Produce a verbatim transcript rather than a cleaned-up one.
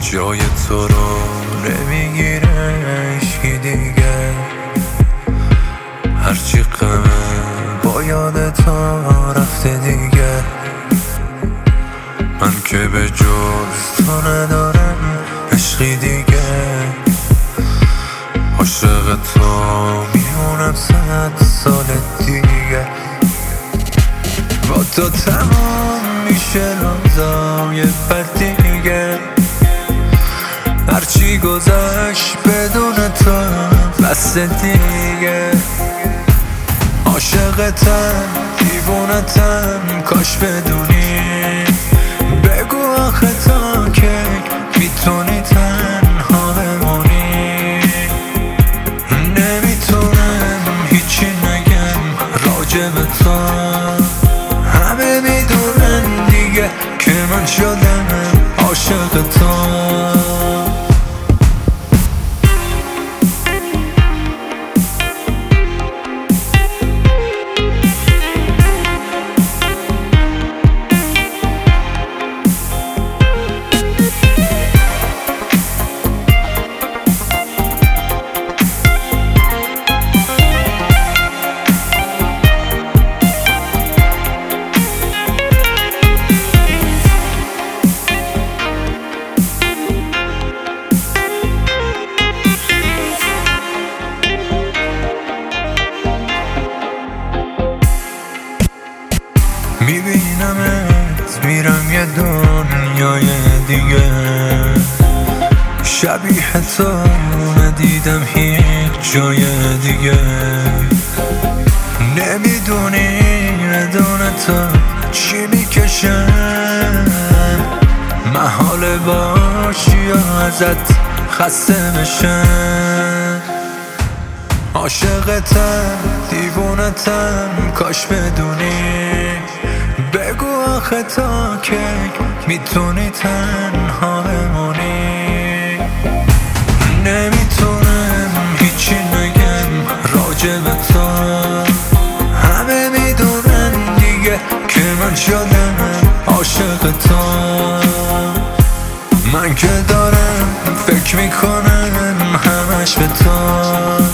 جای تو رو نمیگیره هیچکی دیگه. هرچی غمه با یاد تو رفته دیگه. من که به جز تو ندارم عشقی دیگه. عاشق تو میمونم صد سال دیگه. با تو تمام میشه روزای بد دیگه. هرچی گذشت بدون تو بس دیگه. عاشقتم دیوونتم کاش بدونی. بگو آخه تا که میتونی تنها بمونی. نمیتونم هیچی نگم راجع به تو. همه میدونن دیگه که من شدم عاشق تو. میبینمت میرم یه دنیای دیگه. شبیه تو ندیدم هیچ جای دیگه. نمیدونی بدون تو چی میکشم. محاله باشی یا ازت خسته بشم. عاشقتم دیوونتم کاش بدونی. بگو آخه تا که میتونی تنها بمونی. نمیتونم هیچی نگم راجع به تو. همه میدونن دیگه که من شدم عاشق تو. من که دارم فکر میکنم همش به تو.